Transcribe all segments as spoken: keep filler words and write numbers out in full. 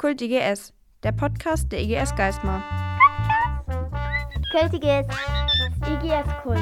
Kult I G S, der Podcast der I G S Geismar. Kult I G S, I G S Kult.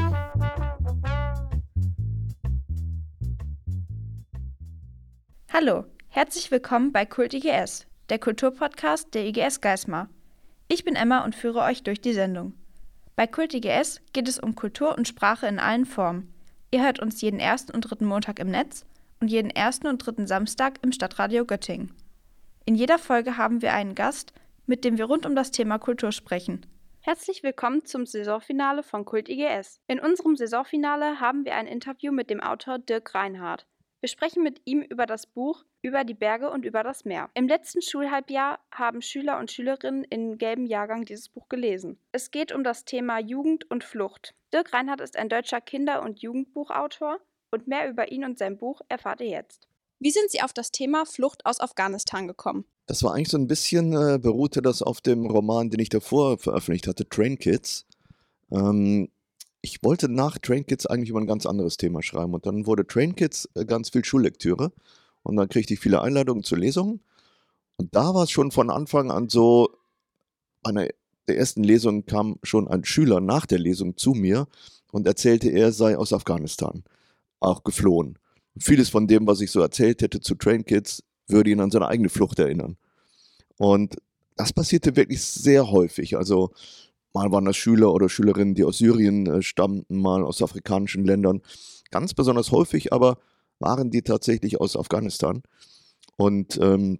Hallo, herzlich willkommen bei Kult I G S, der Kulturpodcast der I G S Geismar. Ich bin Emma und führe euch durch die Sendung. Bei Kult I G S geht es um Kultur und Sprache in allen Formen. Ihr hört uns jeden ersten und dritten Montag im Netz und jeden ersten und dritten Samstag im Stadtradio Göttingen. In jeder Folge haben wir einen Gast, mit dem wir rund um das Thema Kultur sprechen. Herzlich willkommen zum Saisonfinale von Kult I G S. In unserem Saisonfinale haben wir ein Interview mit dem Autor Dirk Reinhardt. Wir sprechen mit ihm über das Buch Über die Berge und über das Meer. Im letzten Schulhalbjahr haben Schüler und Schülerinnen im gelben Jahrgang dieses Buch gelesen. Es geht um das Thema Jugend und Flucht. Dirk Reinhardt ist ein deutscher Kinder- und Jugendbuchautor und mehr über ihn und sein Buch erfahrt ihr jetzt. Wie sind Sie auf das Thema Flucht aus Afghanistan gekommen? Das war eigentlich so ein bisschen, äh, beruhte das auf dem Roman, den ich davor veröffentlicht hatte, Train Kids. Ähm, ich wollte nach Train Kids eigentlich über ein ganz anderes Thema schreiben und dann wurde Train Kids äh, ganz viel Schullektüre und dann kriegte ich viele Einladungen zu Lesungen und da war es schon von Anfang an so, einer der ersten Lesungen kam schon ein Schüler nach der Lesung zu mir und erzählte, er sei aus Afghanistan, auch geflohen. Und vieles von dem, was ich so erzählt hätte zu Train Kids, würde ihn an seine eigene Flucht erinnern. Und das passierte wirklich sehr häufig. Also mal waren das Schüler oder Schülerinnen, die aus Syrien äh, stammten, mal aus afrikanischen Ländern. Ganz besonders häufig aber waren die tatsächlich aus Afghanistan. Und ähm,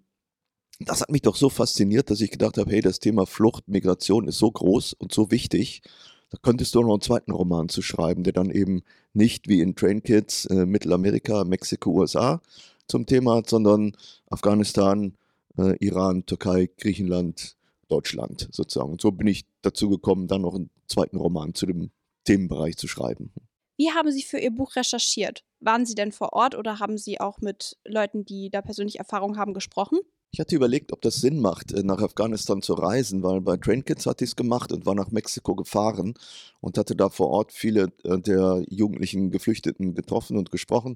das hat mich doch so fasziniert, dass ich gedacht habe, hey, das Thema Flucht, Migration ist so groß und so wichtig, da könntest du noch einen zweiten Roman zu schreiben, der dann eben nicht wie in Train Kids äh, Mittelamerika, Mexiko, U S A zum Thema hat, sondern Afghanistan, äh, Iran, Türkei, Griechenland, Deutschland sozusagen. Und so bin ich dazu gekommen, dann noch einen zweiten Roman zu dem Themenbereich zu schreiben. Wie haben Sie für Ihr Buch recherchiert? Waren Sie denn vor Ort oder haben Sie auch mit Leuten, die da persönlich Erfahrung haben, gesprochen? Ich hatte überlegt, ob das Sinn macht, nach Afghanistan zu reisen, weil bei Train Kids hatte ich es gemacht und war nach Mexiko gefahren und hatte da vor Ort viele der jugendlichen Geflüchteten getroffen und gesprochen.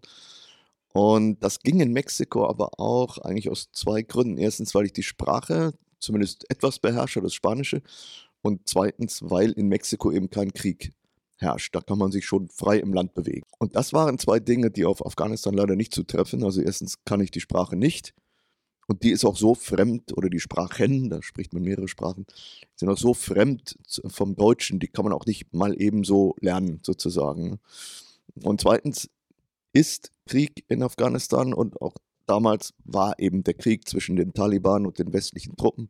Und das ging in Mexiko aber auch eigentlich aus zwei Gründen. Erstens, weil ich die Sprache zumindest etwas beherrsche, das Spanische. Und zweitens, weil in Mexiko eben kein Krieg herrscht. Da kann man sich schon frei im Land bewegen. Und das waren zwei Dinge, die auf Afghanistan leider nicht zutreffen. Also erstens kann ich die Sprache nicht. Und die ist auch so fremd, oder die Sprachen, da spricht man mehrere Sprachen, sind auch so fremd vom Deutschen, die kann man auch nicht mal eben so lernen, sozusagen. Und zweitens ist Krieg in Afghanistan und auch damals war eben der Krieg zwischen den Taliban und den westlichen Truppen.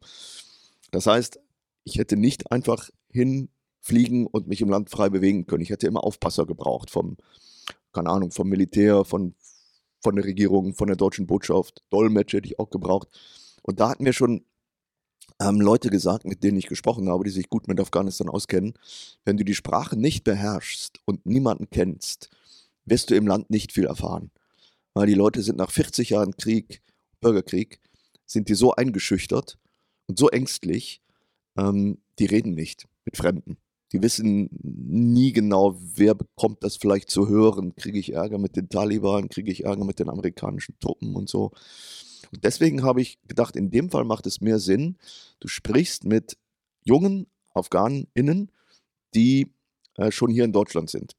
Das heißt, ich hätte nicht einfach hinfliegen und mich im Land frei bewegen können. Ich hätte immer Aufpasser gebraucht vom, keine Ahnung, vom Militär, von von der Regierung, von der deutschen Botschaft, Dolmetscher hätte ich auch gebraucht. Und da hatten mir schon ähm, Leute gesagt, mit denen ich gesprochen habe, die sich gut mit Afghanistan auskennen, wenn du die Sprache nicht beherrschst und niemanden kennst, wirst du im Land nicht viel erfahren. Weil die Leute sind nach vierzig Jahren Krieg, Bürgerkrieg, sind die so eingeschüchtert und so ängstlich, ähm, die reden nicht mit Fremden. Die wissen nie genau, wer bekommt das vielleicht zu hören. Kriege ich Ärger mit den Taliban, kriege ich Ärger mit den amerikanischen Truppen und so. Und deswegen habe ich gedacht, in dem Fall macht es mehr Sinn, du sprichst mit jungen AfghanInnen, die äh, schon hier in Deutschland sind.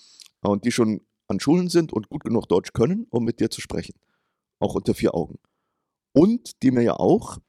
Und die schon an Schulen sind und gut genug Deutsch können, um mit dir zu sprechen. Auch unter vier Augen. Und die mir ja auch,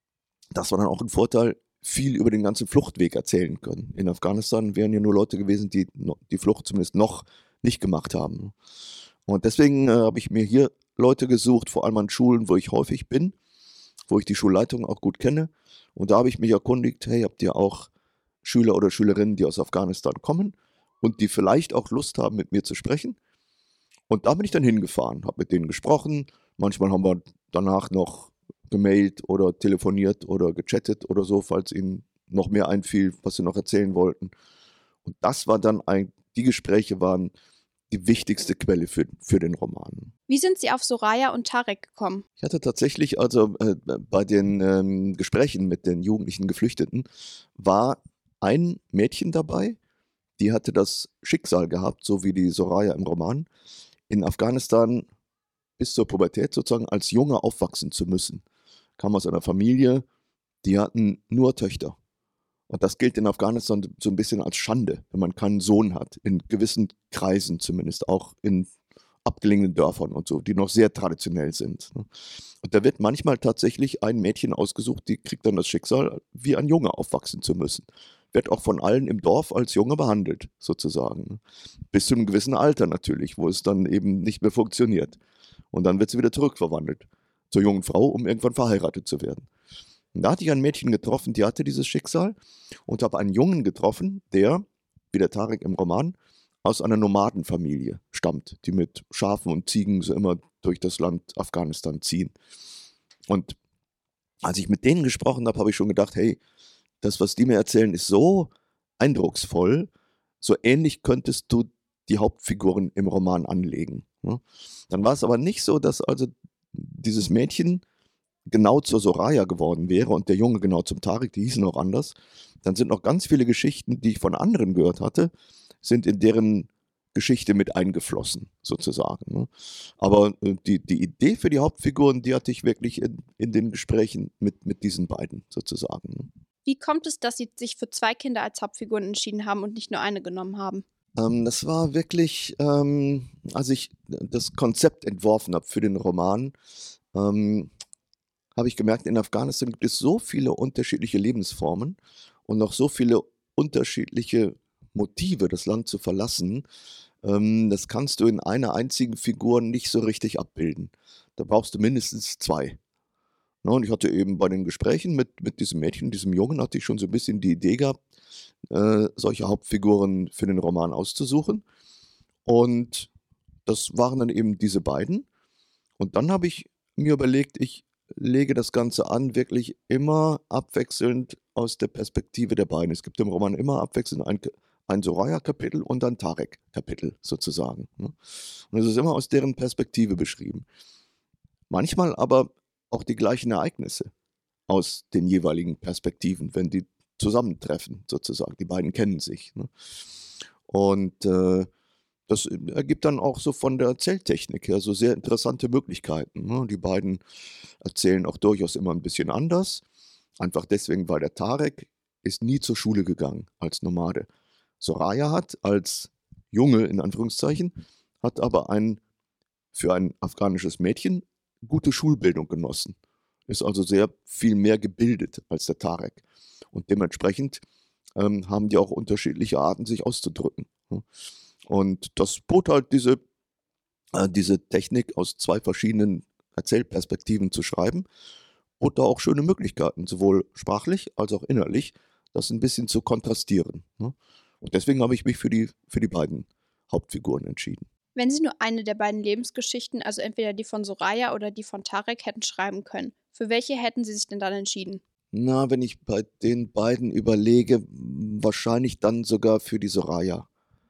das war dann auch ein Vorteil, viel über den ganzen Fluchtweg erzählen können. In Afghanistan wären ja nur Leute gewesen, die die Flucht zumindest noch nicht gemacht haben. Und deswegen äh, habe ich mir hier Leute gesucht, vor allem an Schulen, wo ich häufig bin, wo ich die Schulleitung auch gut kenne. Und da habe ich mich erkundigt, hey, habt ihr auch Schüler oder Schülerinnen, die aus Afghanistan kommen und die vielleicht auch Lust haben, mit mir zu sprechen? Und da bin ich dann hingefahren, habe mit denen gesprochen. Manchmal haben wir danach noch gemailt oder telefoniert oder gechattet oder so, falls ihnen noch mehr einfiel, was sie noch erzählen wollten. Und das war dann ein, die Gespräche waren die wichtigste Quelle für, für den Roman. Wie sind Sie auf Soraya und Tarek gekommen? Ich hatte tatsächlich, also äh, bei den ähm, Gesprächen mit den jugendlichen Geflüchteten, war ein Mädchen dabei, die hatte das Schicksal gehabt, so wie die Soraya im Roman, in Afghanistan bis zur Pubertät sozusagen als Junge aufwachsen zu müssen. kam aus einer Familie, die hatten nur Töchter. Und das gilt in Afghanistan so ein bisschen als Schande, wenn man keinen Sohn hat, in gewissen Kreisen zumindest, auch in abgelegenen Dörfern und so, die noch sehr traditionell sind. Ne? Und da wird manchmal tatsächlich ein Mädchen ausgesucht, die kriegt dann das Schicksal, wie ein Junge aufwachsen zu müssen. Wird auch von allen im Dorf als Junge behandelt, sozusagen. Ne? Bis zu einem gewissen Alter natürlich, wo es dann eben nicht mehr funktioniert. Und dann wird sie wieder zurückverwandelt zur jungen Frau, um irgendwann verheiratet zu werden. Und da hatte ich ein Mädchen getroffen, die hatte dieses Schicksal, und habe einen Jungen getroffen, der, wie der Tarek im Roman, aus einer Nomadenfamilie stammt, die mit Schafen und Ziegen so immer durch das Land Afghanistan ziehen. Und als ich mit denen gesprochen habe, habe ich schon gedacht, hey, das, was die mir erzählen, ist so eindrucksvoll, so ähnlich könntest du die Hauptfiguren im Roman anlegen. Ne? Dann war es aber nicht so, dass also dieses Mädchen genau zur Soraya geworden wäre und der Junge genau zum Tarek, die hießen auch anders. Dann sind noch ganz viele Geschichten, die ich von anderen gehört hatte, sind in deren Geschichte mit eingeflossen, sozusagen. Ne? Aber äh, die, die Idee für die Hauptfiguren, die hatte ich wirklich in, in den Gesprächen mit, mit diesen beiden, sozusagen. Ne? Wie kommt es, dass Sie sich für zwei Kinder als Hauptfiguren entschieden haben und nicht nur eine genommen haben? Ähm, das war wirklich, ähm, als ich das Konzept entworfen habe für den Roman, ähm, habe ich gemerkt, in Afghanistan gibt es so viele unterschiedliche Lebensformen und noch so viele unterschiedliche Motive, das Land zu verlassen. Ähm, das kannst du in einer einzigen Figur nicht so richtig abbilden. Da brauchst du mindestens zwei. Na, und ich hatte eben bei den Gesprächen mit, mit diesem Mädchen, diesem Jungen, hatte ich schon so ein bisschen die Idee gehabt, äh, solche Hauptfiguren für den Roman auszusuchen. Und das waren dann eben diese beiden. Und dann habe ich mir überlegt, ich lege das Ganze an, wirklich immer abwechselnd aus der Perspektive der beiden. Es gibt im Roman immer abwechselnd ein, ein Soraya-Kapitel und ein Tarek-Kapitel sozusagen. Ne? Und es ist immer aus deren Perspektive beschrieben. Manchmal aber auch die gleichen Ereignisse aus den jeweiligen Perspektiven, wenn die zusammentreffen sozusagen. Die beiden kennen sich. Ne? Und äh, das ergibt dann auch so von der Erzähltechnik her so sehr interessante Möglichkeiten. Ne? Die beiden erzählen auch durchaus immer ein bisschen anders. Einfach deswegen, weil der Tarek ist nie zur Schule gegangen als Nomade. Soraya hat als Junge, in Anführungszeichen, hat aber ein, für ein afghanisches Mädchen gute Schulbildung genossen. Ist also sehr viel mehr gebildet als der Tarek. Und dementsprechend ähm, haben die auch unterschiedliche Arten, sich auszudrücken. Ne? Und das bot halt diese, äh, diese Technik aus zwei verschiedenen Erzählperspektiven zu schreiben, bot da auch schöne Möglichkeiten, sowohl sprachlich als auch innerlich, das ein bisschen zu kontrastieren. Ne? Und deswegen habe ich mich für die, für die beiden Hauptfiguren entschieden. Wenn Sie nur eine der beiden Lebensgeschichten, also entweder die von Soraya oder die von Tarek, hätten schreiben können, für welche hätten Sie sich denn dann entschieden? Na, wenn ich bei den beiden überlege, wahrscheinlich dann sogar für die Soraya.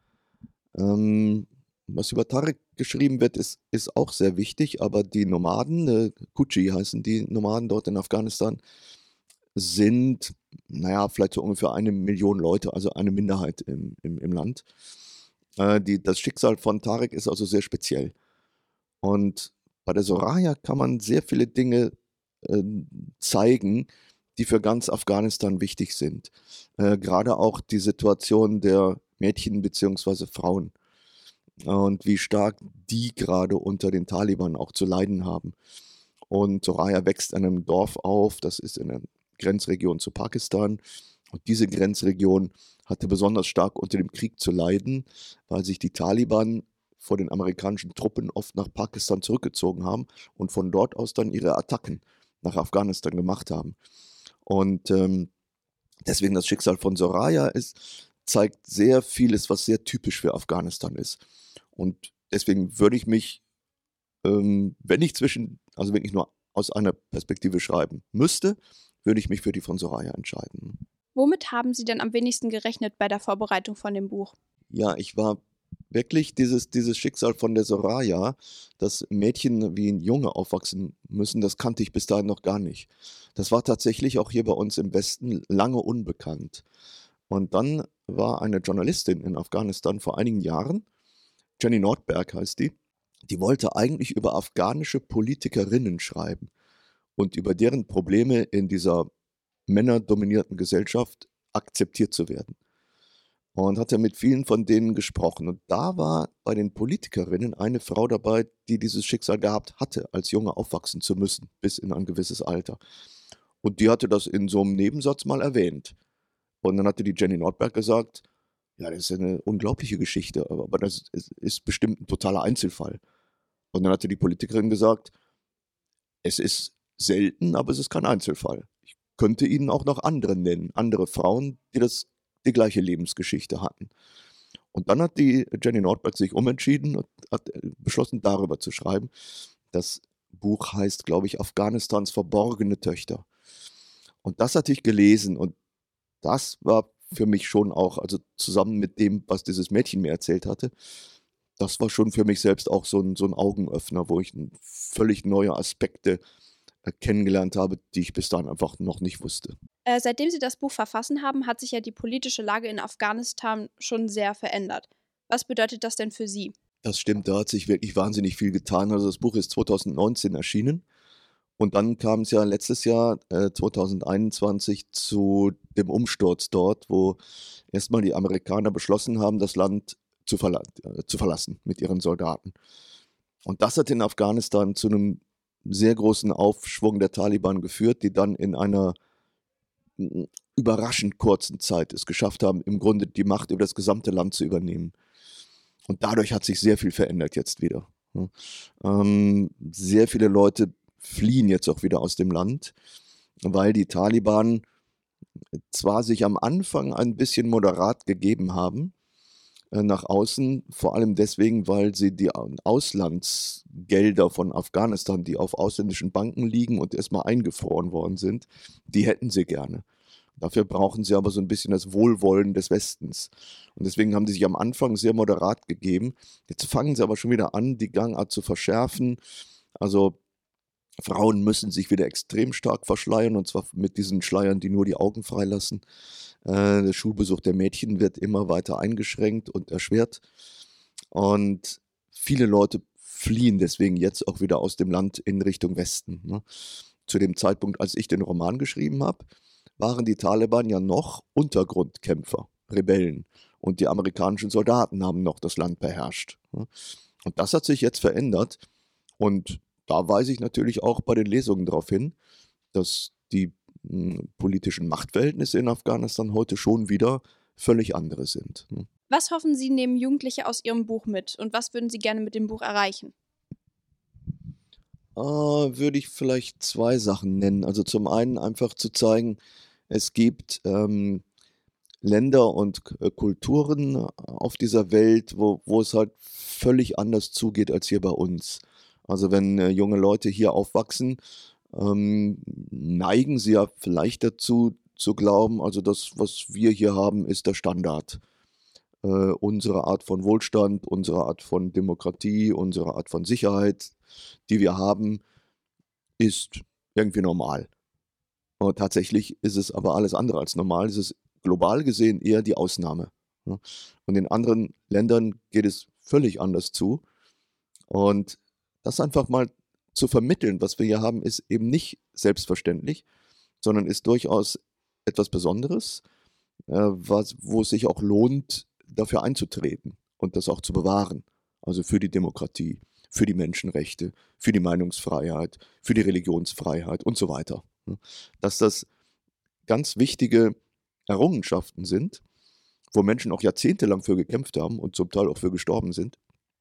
Ähm, was über Tarek geschrieben wird, ist, ist auch sehr wichtig, aber die Nomaden, äh, Kuchi heißen die Nomaden dort in Afghanistan, sind, naja, vielleicht so ungefähr eine Million Leute, also eine Minderheit im, im, im Land. Äh, die, das Schicksal von Tarek ist also sehr speziell. Und bei der Soraya kann man sehr viele Dinge äh, zeigen, die für ganz Afghanistan wichtig sind. Äh, gerade auch die Situation der Mädchen bzw. Frauen und wie stark die gerade unter den Taliban auch zu leiden haben. Und Soraya wächst in einem Dorf auf, das ist in der Grenzregion zu Pakistan. Und diese Grenzregion hatte besonders stark unter dem Krieg zu leiden, weil sich die Taliban vor den amerikanischen Truppen oft nach Pakistan zurückgezogen haben und von dort aus dann ihre Attacken nach Afghanistan gemacht haben. Und ähm, deswegen das Schicksal von Soraya ist, zeigt sehr vieles, was sehr typisch für Afghanistan ist. Und deswegen würde ich mich, ähm, wenn ich zwischen, also wenn ich nur aus einer Perspektive schreiben müsste, würde ich mich für die von Soraya entscheiden. Womit haben Sie denn am wenigsten gerechnet bei der Vorbereitung von dem Buch? Ja, ich war wirklich dieses, dieses Schicksal von der Soraya, dass Mädchen wie ein Junge aufwachsen müssen, das kannte ich bis dahin noch gar nicht. Das war tatsächlich auch hier bei uns im Westen lange unbekannt. Und dann war eine Journalistin in Afghanistan vor einigen Jahren, Jenny Nordberg heißt die, die wollte eigentlich über afghanische Politikerinnen schreiben. und über deren Probleme in dieser männerdominierten Gesellschaft akzeptiert zu werden. Und hat er mit vielen von denen gesprochen. Und da war bei den Politikerinnen eine Frau dabei, die dieses Schicksal gehabt hatte, als Junge aufwachsen zu müssen, bis in ein gewisses Alter. Und die hatte das in so einem Nebensatz mal erwähnt. Und dann hatte die Jenny Nordberg gesagt, ja, das ist eine unglaubliche Geschichte, aber, aber das ist, ist bestimmt ein totaler Einzelfall. Und dann hatte die Politikerin gesagt, es ist selten, aber es ist kein Einzelfall. Ich könnte Ihnen auch noch andere nennen, andere Frauen, die das die gleiche Lebensgeschichte hatten. Und dann hat die Jenny Nordberg sich umentschieden und hat beschlossen, darüber zu schreiben. Das Buch heißt, glaube ich, Afghanistans verborgene Töchter. Und das hatte ich gelesen und das war für mich schon auch, also zusammen mit dem, was dieses Mädchen mir erzählt hatte, das war schon für mich selbst auch so ein, so ein Augenöffner, wo ich völlig neue Aspekte äh, kennengelernt habe, die ich bis dahin einfach noch nicht wusste. Äh, seitdem Sie das Buch verfassen haben, hat sich ja die politische Lage in Afghanistan schon sehr verändert. Was bedeutet das denn für Sie? Das stimmt, da hat sich wirklich wahnsinnig viel getan. Also das Buch ist zwanzig neunzehn erschienen und dann kam es ja letztes Jahr, äh, zwanzig einundzwanzig, zu dem Umsturz dort, wo erstmal die Amerikaner beschlossen haben, das Land zu, verla äh, zu verlassen mit ihren Soldaten. Und das hat in Afghanistan zu einem sehr großen Aufschwung der Taliban geführt, die dann in einer m, überraschend kurzen Zeit es geschafft haben, im Grunde die Macht über das gesamte Land zu übernehmen. Und dadurch hat sich sehr viel verändert jetzt wieder. Ja. Ähm, sehr viele Leute fliehen jetzt auch wieder aus dem Land, weil die Taliban zwar sich am Anfang ein bisschen moderat gegeben haben, äh, nach außen, vor allem deswegen, weil sie die Auslandsgelder von Afghanistan, die auf ausländischen Banken liegen und erstmal eingefroren worden sind, die hätten sie gerne. Dafür brauchen sie aber so ein bisschen das Wohlwollen des Westens. Und deswegen haben sie sich am Anfang sehr moderat gegeben. Jetzt fangen sie aber schon wieder an, die Gangart zu verschärfen. Also Frauen müssen sich wieder extrem stark verschleiern, und zwar mit diesen Schleiern, die nur die Augen freilassen. Äh, der Schulbesuch der Mädchen wird immer weiter eingeschränkt und erschwert. Und viele Leute fliehen deswegen jetzt auch wieder aus dem Land in Richtung Westen. Ne? Zu dem Zeitpunkt, als ich den Roman geschrieben habe, waren die Taliban ja noch Untergrundkämpfer, Rebellen. Und die amerikanischen Soldaten haben noch das Land beherrscht. Und das hat sich jetzt verändert. Und da weise ich natürlich auch bei den Lesungen darauf hin, dass die mh, politischen Machtverhältnisse in Afghanistan heute schon wieder völlig andere sind. Was hoffen Sie, nehmen Jugendliche aus Ihrem Buch mit und was würden Sie gerne mit dem Buch erreichen? Äh, würde ich vielleicht zwei Sachen nennen. Also zum einen einfach zu zeigen, es gibt ähm, Länder und K- äh, Kulturen auf dieser Welt, wo, wo es halt völlig anders zugeht als hier bei uns. Also wenn äh, junge Leute hier aufwachsen, ähm, neigen sie ja vielleicht dazu zu glauben, also das, was wir hier haben, ist der Standard. Äh, unsere Art von Wohlstand, unsere Art von Demokratie, unsere Art von Sicherheit, die wir haben, ist irgendwie normal. Und tatsächlich ist es aber alles andere als normal. Es ist global gesehen eher die Ausnahme. Ja. Und in anderen Ländern geht es völlig anders zu. Und das einfach mal zu vermitteln, was wir hier haben, ist eben nicht selbstverständlich, sondern ist durchaus etwas Besonderes, äh, was, wo es sich auch lohnt, dafür einzutreten und das auch zu bewahren. Also für die Demokratie, für die Menschenrechte, für die Meinungsfreiheit, für die Religionsfreiheit und so weiter. Ja. Dass das ganz wichtige Errungenschaften sind, wo Menschen auch jahrzehntelang für gekämpft haben und zum Teil auch für gestorben sind.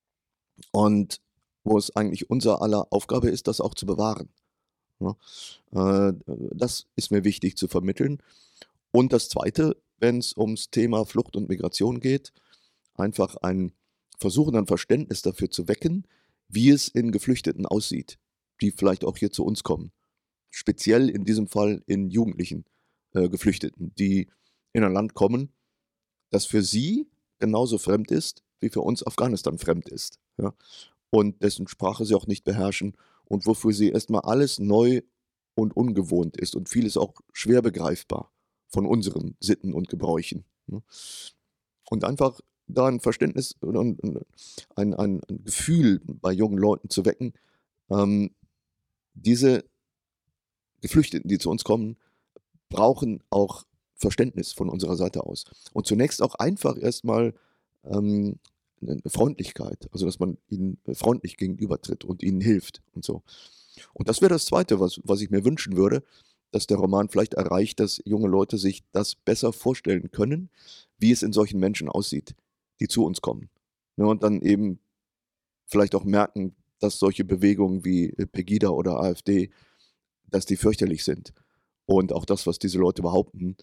Und wo es eigentlich unser aller Aufgabe ist, das auch zu bewahren. Ja. Äh, das ist mir wichtig zu vermitteln. Und das Zweite, wenn es ums Thema Flucht und Migration geht, einfach ein Versuchen, ein Verständnis dafür zu wecken, wie es in Geflüchteten aussieht, die vielleicht auch hier zu uns kommen. Speziell in diesem Fall in jugendlichen äh, Geflüchteten, die in ein Land kommen, das für sie genauso fremd ist, wie für uns Afghanistan fremd ist. Ja? Und dessen Sprache sie auch nicht beherrschen und wofür sie erstmal alles neu und ungewohnt ist und vieles auch schwer begreifbar von unseren Sitten und Gebräuchen. Ne? Und einfach da ein Verständnis und ein, ein, ein Gefühl bei jungen Leuten zu wecken, ähm, diese Geflüchteten, die zu uns kommen, brauchen auch Verständnis von unserer Seite aus. Und zunächst auch einfach erstmal ähm, eine Freundlichkeit, also dass man ihnen freundlich gegenübertritt und ihnen hilft und so. Und das wäre das Zweite, was, was ich mir wünschen würde, dass der Roman vielleicht erreicht, dass junge Leute sich das besser vorstellen können, wie es in solchen Menschen aussieht, die zu uns kommen. Ne, und dann eben vielleicht auch merken, dass solche Bewegungen wie Pegida oder AfD, dass die fürchterlich sind. Und auch das, was diese Leute behaupten,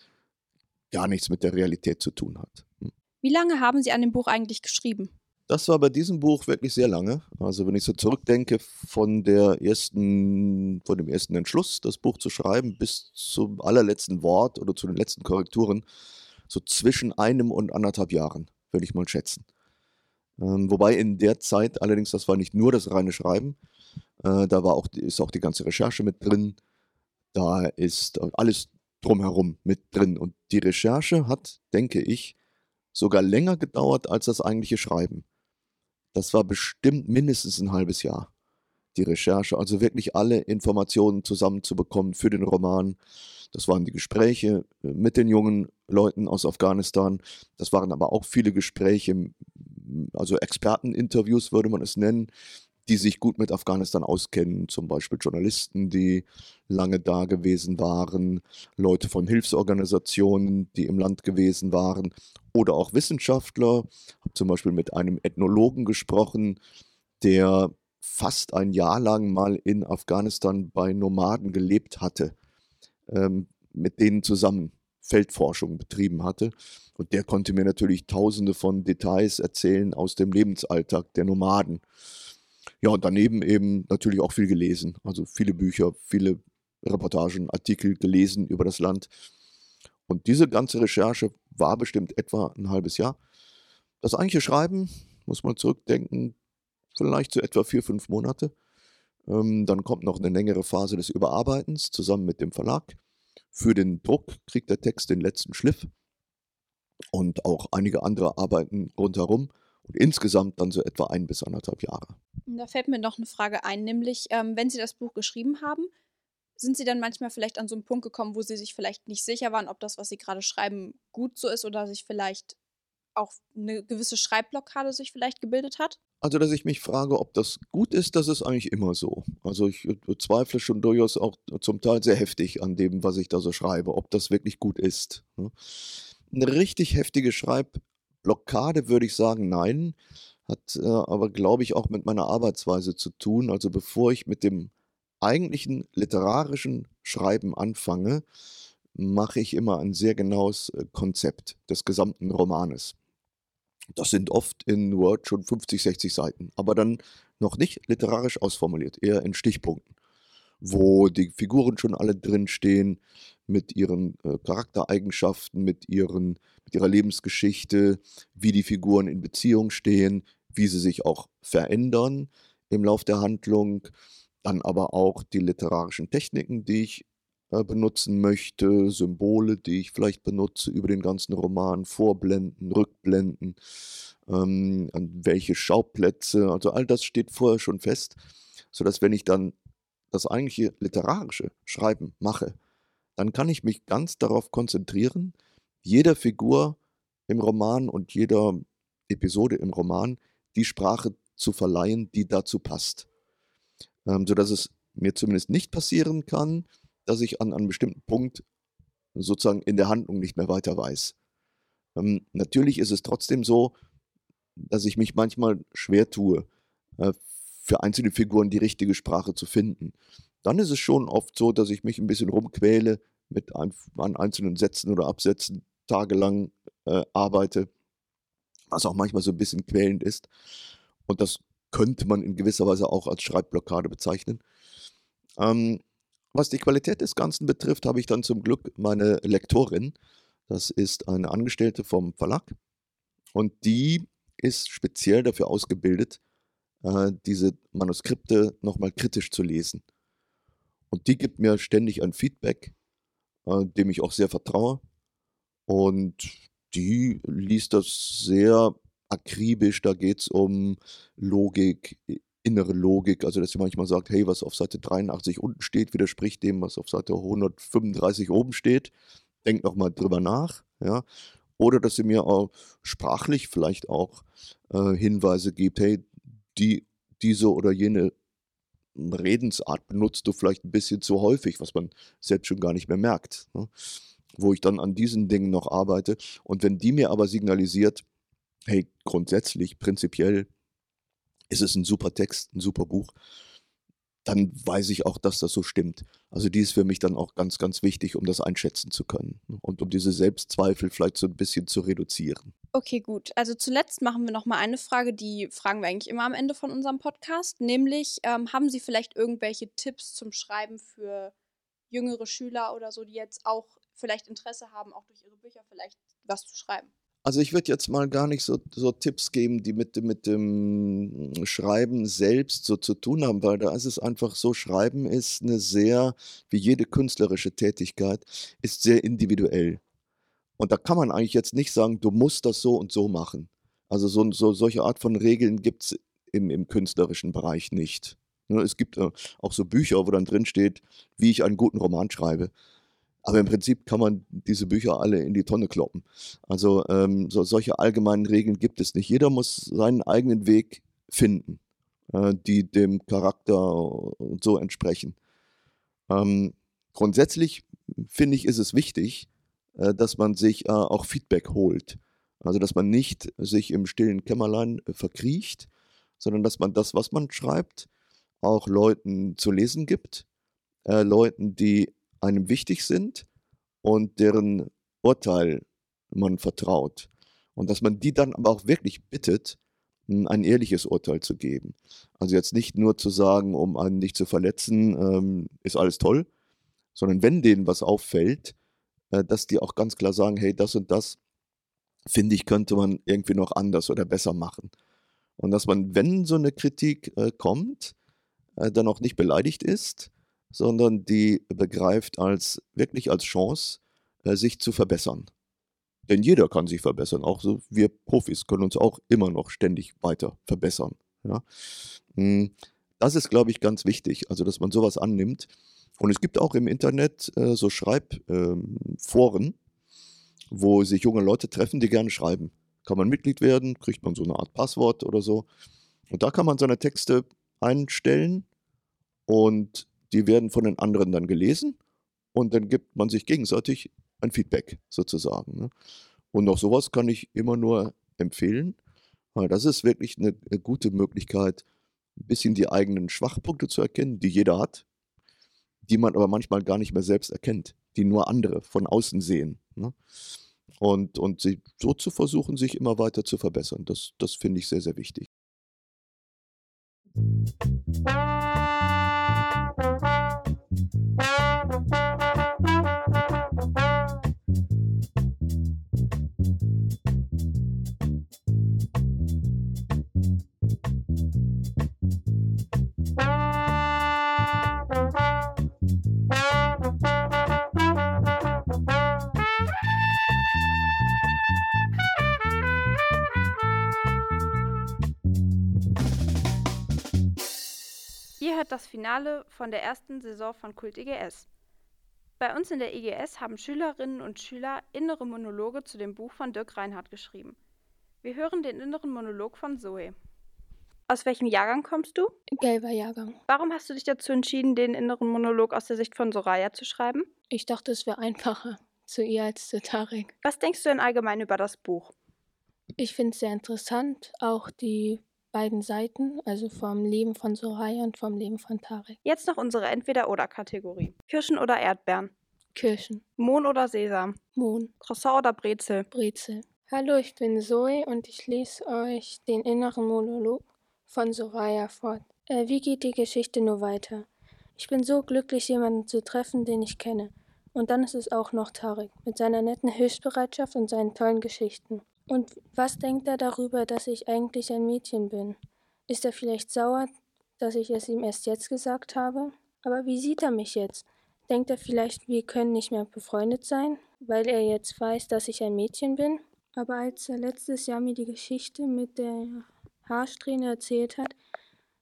gar nichts mit der Realität zu tun hat. Hm. Wie lange haben Sie an dem Buch eigentlich geschrieben? Das war bei diesem Buch wirklich sehr lange. Also wenn ich so zurückdenke, von der ersten, von dem ersten Entschluss, das Buch zu schreiben, bis zum allerletzten Wort oder zu den letzten Korrekturen, so zwischen einem und anderthalb Jahren, würde ich mal schätzen. Ähm, wobei in der Zeit allerdings, das war nicht nur das reine Schreiben, äh, da war auch, ist auch die ganze Recherche mit drin, da ist alles drumherum mit drin. Und die Recherche hat, denke ich, sogar länger gedauert als das eigentliche Schreiben. Das war bestimmt mindestens ein halbes Jahr, die Recherche. Also wirklich alle Informationen zusammenzubekommen für den Roman. Das waren die Gespräche mit den jungen Leuten aus Afghanistan. Das waren aber auch viele Gespräche, also Experteninterviews würde man es nennen, die sich gut mit Afghanistan auskennen, zum Beispiel Journalisten, die lange da gewesen waren, Leute von Hilfsorganisationen, die im Land gewesen waren, oder auch Wissenschaftler. Ich habe zum Beispiel mit einem Ethnologen gesprochen, der fast ein Jahr lang mal in Afghanistan bei Nomaden gelebt hatte, ähm, mit denen zusammen Feldforschung betrieben hatte. Und der konnte mir natürlich tausende von Details erzählen aus dem Lebensalltag der Nomaden. Ja, und daneben eben natürlich auch viel gelesen. Also viele Bücher, viele Reportagen, Artikel gelesen über das Land. Und diese ganze Recherche war bestimmt etwa ein halbes Jahr. Das eigentliche Schreiben, muss man zurückdenken, vielleicht so etwa vier, fünf Monate. Ähm, dann kommt noch eine längere Phase des Überarbeitens zusammen mit dem Verlag. Für den Druck kriegt der Text den letzten Schliff und auch einige andere Arbeiten rundherum. Und insgesamt dann so etwa ein bis anderthalb Jahre. Da fällt mir noch eine Frage ein, nämlich, ähm, wenn Sie das Buch geschrieben haben, sind Sie dann manchmal vielleicht an so einen Punkt gekommen, wo Sie sich vielleicht nicht sicher waren, ob das, was Sie gerade schreiben, gut so ist oder sich vielleicht auch eine gewisse Schreibblockade sich vielleicht gebildet hat? Also, dass ich mich frage, ob das gut ist, das ist eigentlich immer so. Also, ich äh, zweifle schon durchaus auch zum Teil sehr heftig an dem, was ich da so schreibe, ob das wirklich gut ist, ne? 'Ne richtig heftige Schreibblockade würde ich sagen, nein, hat, äh, aber, glaube ich, auch mit meiner Arbeitsweise zu tun. Also, bevor ich mit dem eigentlichen literarischen Schreiben anfange, mache ich immer ein sehr genaues, äh, Konzept des gesamten Romanes. Das sind oft in Word schon fünfzig, sechzig Seiten, aber dann noch nicht literarisch ausformuliert, eher in Stichpunkten, wo die Figuren schon alle drinstehen mit ihren äh, Charaktereigenschaften, mit, ihren, mit ihrer Lebensgeschichte, wie die Figuren in Beziehung stehen, wie sie sich auch verändern im Lauf der Handlung, dann aber auch die literarischen Techniken, die ich äh, benutzen möchte, Symbole, die ich vielleicht benutze über den ganzen Roman, Vorblenden, Rückblenden, ähm, an welche Schauplätze, also all das steht vorher schon fest, sodass, wenn ich dann das eigentliche literarische Schreiben mache, dann kann ich mich ganz darauf konzentrieren, jeder Figur im Roman und jeder Episode im Roman die Sprache zu verleihen, die dazu passt. Ähm, sodass es mir zumindest nicht passieren kann, dass ich an einem bestimmten Punkt sozusagen in der Handlung nicht mehr weiter weiß. Ähm, natürlich ist es trotzdem so, dass ich mich manchmal schwer tue, äh, für einzelne Figuren die richtige Sprache zu finden. Dann ist es schon oft so, dass ich mich ein bisschen rumquäle, mit ein, an einzelnen Sätzen oder Absätzen tagelang äh, arbeite, was auch manchmal so ein bisschen quälend ist. Und das könnte man in gewisser Weise auch als Schreibblockade bezeichnen. Ähm, was die Qualität des Ganzen betrifft, habe ich dann zum Glück meine Lektorin. Das ist eine Angestellte vom Verlag. Und die ist speziell dafür ausgebildet, äh, diese Manuskripte nochmal kritisch zu lesen. Und die gibt mir ständig ein Feedback, äh, dem ich auch sehr vertraue. Und die liest das sehr akribisch. Da geht es um Logik, innere Logik, also dass sie manchmal sagt, hey, was auf Seite dreiundachtzig unten steht, widerspricht dem, was auf Seite hundertfünfunddreißig oben steht. Denk noch mal drüber nach, ja. Oder dass sie mir auch sprachlich vielleicht auch äh, Hinweise gibt, hey, die, diese oder jene Redensart benutzt du vielleicht ein bisschen zu häufig, was man selbst schon gar nicht mehr merkt, ne? Wo ich dann an diesen Dingen noch arbeite. Und wenn die mir aber signalisiert, hey, grundsätzlich, prinzipiell ist es ein super Text, ein super Buch, dann weiß ich auch, dass das so stimmt. Also die ist für mich dann auch ganz, ganz wichtig, um das einschätzen zu können, ne? Und um diese Selbstzweifel vielleicht so ein bisschen zu reduzieren. Okay, gut. Also zuletzt machen wir noch mal eine Frage, die fragen wir eigentlich immer am Ende von unserem Podcast, nämlich ähm, haben Sie vielleicht irgendwelche Tipps zum Schreiben für jüngere Schüler oder so, die jetzt auch vielleicht Interesse haben, auch durch ihre Bücher vielleicht was zu schreiben? Also ich würde jetzt mal gar nicht so, so Tipps geben, die mit, dem- mit dem Schreiben selbst so zu tun haben, weil da ist es einfach so, Schreiben ist eine sehr, wie jede künstlerische Tätigkeit, ist sehr individuell. Und da kann man eigentlich jetzt nicht sagen, du musst das so und so machen. Also so, so solche Art von Regeln gibt es im, im künstlerischen Bereich nicht. Ne, es gibt äh, auch so Bücher, wo dann drin steht, wie ich einen guten Roman schreibe. Aber im Prinzip kann man diese Bücher alle in die Tonne kloppen. Also ähm, so, solche allgemeinen Regeln gibt es nicht. Jeder muss seinen eigenen Weg finden, äh, die dem Charakter und so entsprechen. Ähm, grundsätzlich finde ich, ist es wichtig, äh, dass man sich äh, auch Feedback holt. Also dass man nicht sich im stillen Kämmerlein äh, verkriecht, sondern dass man das, was man schreibt, auch Leuten zu lesen gibt, äh, Leuten, die einem wichtig sind und deren Urteil man vertraut. Und dass man die dann aber auch wirklich bittet, m, ein ehrliches Urteil zu geben. Also jetzt nicht nur zu sagen, um einen nicht zu verletzen, ähm, ist alles toll, sondern wenn denen was auffällt, äh, dass die auch ganz klar sagen, hey, das und das, finde ich, könnte man irgendwie noch anders oder besser machen. Und dass man, wenn so eine Kritik äh, kommt, äh, dann auch nicht beleidigt ist, sondern die begreift als wirklich als Chance, äh, sich zu verbessern. Denn jeder kann sich verbessern, auch so wir Profis können uns auch immer noch ständig weiter verbessern. Ja? Mm, Das ist, glaube ich, ganz wichtig, also dass man sowas annimmt. Und es gibt auch im Internet äh, so Schreibforen, wo sich junge Leute treffen, die gerne schreiben. Kann man Mitglied werden, kriegt man so eine Art Passwort oder so. Und da kann man seine Texte einstellen und die werden von den anderen dann gelesen und dann gibt man sich gegenseitig ein Feedback sozusagen, ne? Und auch sowas kann ich immer nur empfehlen, weil das ist wirklich eine 'ne gute Möglichkeit, ein bisschen die eigenen Schwachpunkte zu erkennen, die jeder hat, die man aber manchmal gar nicht mehr selbst erkennt, die nur andere von außen sehen, ne? Und und sie so zu versuchen, sich immer weiter zu verbessern, das das finde ich sehr, sehr wichtig. Ihr hört das Finale von der ersten Saison von Kult I G S. Bei uns in der I G S haben Schülerinnen und Schüler innere Monologe zu dem Buch von Dirk Reinhardt geschrieben. Wir hören den inneren Monolog von Zoe. Aus welchem Jahrgang kommst du? Gelber Jahrgang. Warum hast du dich dazu entschieden, den inneren Monolog aus der Sicht von Soraya zu schreiben? Ich dachte, es wäre einfacher zu ihr als zu Tarek. Was denkst du denn allgemein über das Buch? Ich finde es sehr interessant, auch die beiden Seiten, also vom Leben von Soraya und vom Leben von Tarek. Jetzt noch unsere Entweder-Oder-Kategorie. Kirschen oder Erdbeeren? Kirschen, Mohn oder Sesam? Mohn, Croissant oder Brezel? Brezel. Hallo, ich bin Zoe und ich lese euch den inneren Monolog von Soraya vor. Äh, wie geht die Geschichte nur weiter? Ich bin so glücklich, jemanden zu treffen, den ich kenne. Und dann ist es auch noch Tarek, mit seiner netten Hilfsbereitschaft und seinen tollen Geschichten. Und was denkt er darüber, dass ich eigentlich ein Mädchen bin? Ist er vielleicht sauer, dass ich es ihm erst jetzt gesagt habe? Aber wie sieht er mich jetzt? Denkt er vielleicht, wir können nicht mehr befreundet sein, weil er jetzt weiß, dass ich ein Mädchen bin? Aber als er letztes Jahr mir die Geschichte mit der Haarsträhne erzählt hat,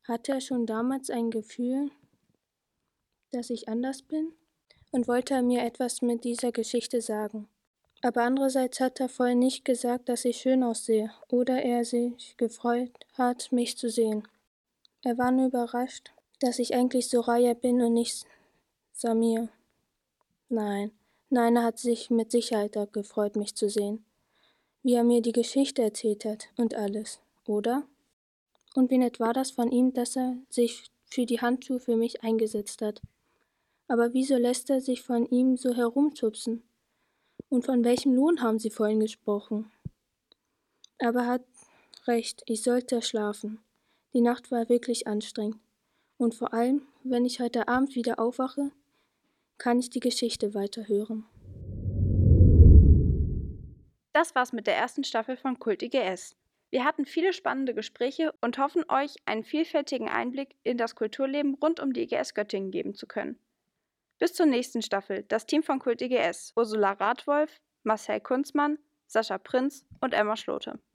Hatte er schon damals ein Gefühl, dass ich anders bin? Und wollte er mir etwas mit dieser Geschichte sagen? Aber andererseits hat er vorher nicht gesagt, dass ich schön aussehe oder er sich gefreut hat, mich zu sehen. Er war nur überrascht, dass ich eigentlich Soraya bin und nicht Samir. Nein, nein, er hat sich mit Sicherheit gefreut, mich zu sehen. Wie er mir die Geschichte erzählt hat und alles, oder? Und wie nett war das von ihm, dass er sich für die Handschuhe für mich eingesetzt hat. Aber wieso lässt er sich von ihm so herumschubsen? Und von welchem Lohn haben Sie vorhin gesprochen? Aber er hat recht, ich sollte schlafen. Die Nacht war wirklich anstrengend. Und vor allem, wenn ich heute Abend wieder aufwache, kann ich die Geschichte weiterhören. Das war's mit der ersten Staffel von Kult I G S. Wir hatten viele spannende Gespräche und hoffen, euch einen vielfältigen Einblick in das Kulturleben rund um die I G S Göttingen geben zu können. Bis zur nächsten Staffel, das Team von Kult I G S, Ursula Radwolf, Marcel Kunzmann, Sascha Prinz und Emma Schlote.